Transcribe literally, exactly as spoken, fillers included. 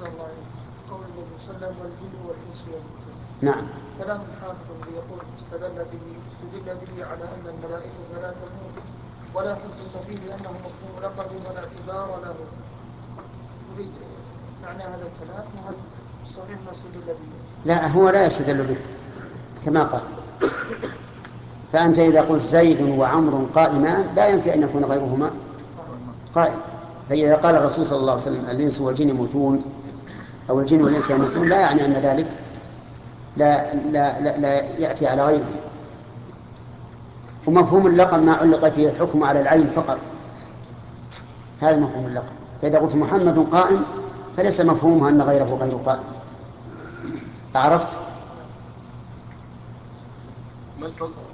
أحسن الله عليك. قول النبي صلى الله عليه وسلم والجن والإنس والجن. نعم. كلام الحافظ يقول استدل به استدل به على أن الملائكة لا تموت ولا حجة فيه لأنه مفهوم لقب ولا اعتبار له. أريد معنى هذا الكلام وهل صحيح ما استدل به؟ لا، هو لا يستدل به كما قال. فأنت إذا قلت زيد وعمر قائمان لا ينفي أن يكون غيرهما قائم. فإذا قال الرسول صلى الله عليه وسلم الإنس والجن يموتون أو الجن والإنس يموتون لا يعني أن ذلك لا, لا, لا, لا يأتي على غيره. ومفهوم اللقب ما علق فيه الحكم على العين فقط، هذا مفهوم اللقب. فإذا قلت محمد قائم فليس مفهومها أن غيره غير قائم. عرفت؟